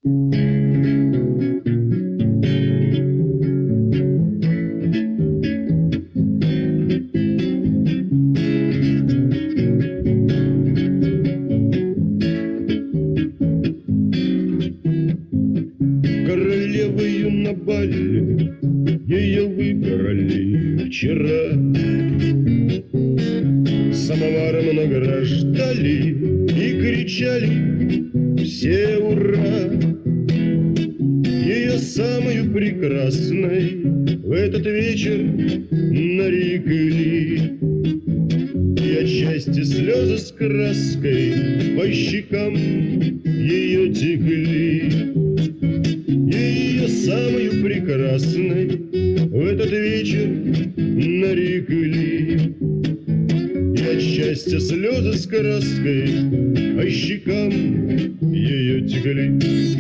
Королевою на бале ее выбрали вчера. Самоваром награждали и кричали все ура. Ее самую прекрасной в этот вечер нарекли. И отчасти слезы с краской по щекам ее текли. Ее самую прекрасной в этот вечер нарекли. И от счастья слезы с краской по щекам ее текли.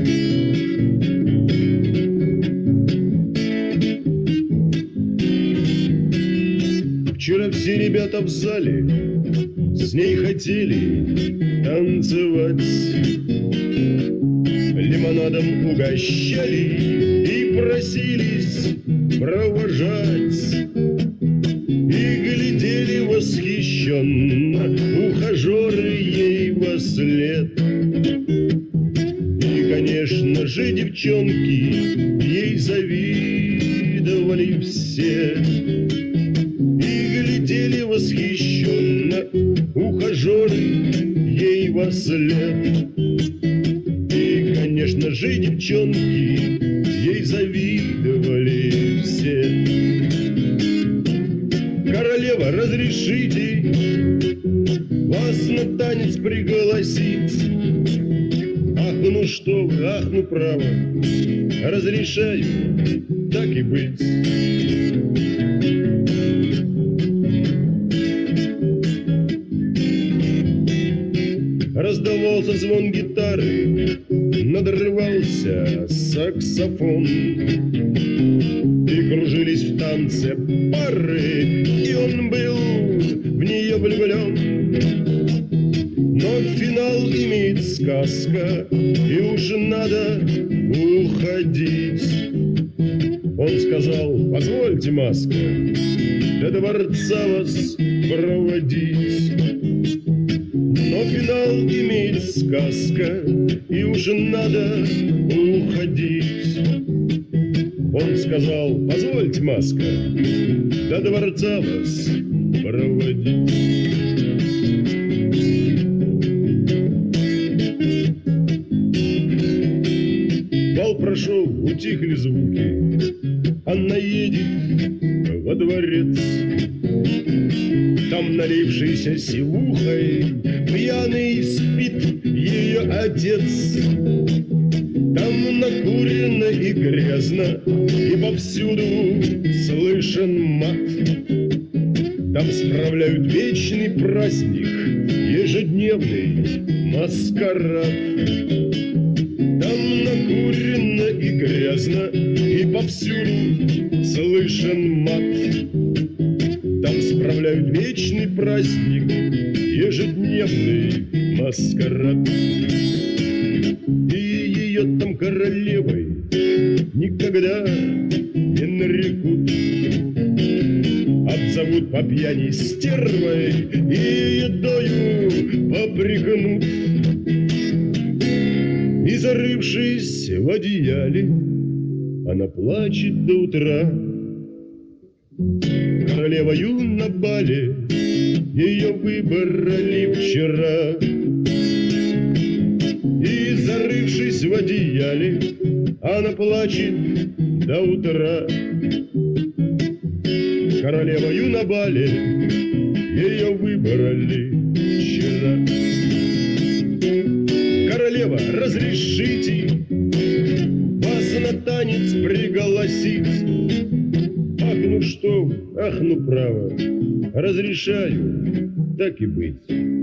Вчера все ребята в зале с ней хотели танцевать, лимонадом угощали и просились провожать. И глядели восхищенно ухажеры ей вослед. И, конечно же, девчонки ей завидовали все. И глядели восхищенно ухажеры ей вослед. И, конечно же, девчонки ей завидовали все. Королева, разрешите вас на танец пригласить? Ах, ну что вы, ах, ну право, разрешаю, так и быть. Раздавался звон гитары, надрывался саксофон. И кружились в танце пары, и он был в нее влюблен. Но финал имеет сказка, и уж надо уходить. Он сказал: позвольте, маска, до дворца вас проводить. Но финал имеет сказка, и уж надо уходить. Он сказал: позвольте, маска, до дворца вас проводить. Бал прошел, утихли звуки, она едет во дворец. Там, налившийся сивухой, пьяный спит ее отец. Там накурено и грязно, и повсюду слышен мат. Там справляют вечный праздник, ежедневный маскарад. Там накурено и грязно, и повсюду слышен мат. Там справляют вечный праздник, ежедневный маскарад. И ее там королевой никогда не нарекут. Отзовут по пьяни стервой и едою попрекнут. И, зарывшись в одеяле, она плачет до утра. Королевою на бале ее выбрали вчера. И, зарывшись в одеяле, она плачет до утра. Королевою на бале ее выбрали вчера. Королева, разрешите вас на танец пригласить? Ах, ну что вы, ах, ну право, разрешаю, так и быть.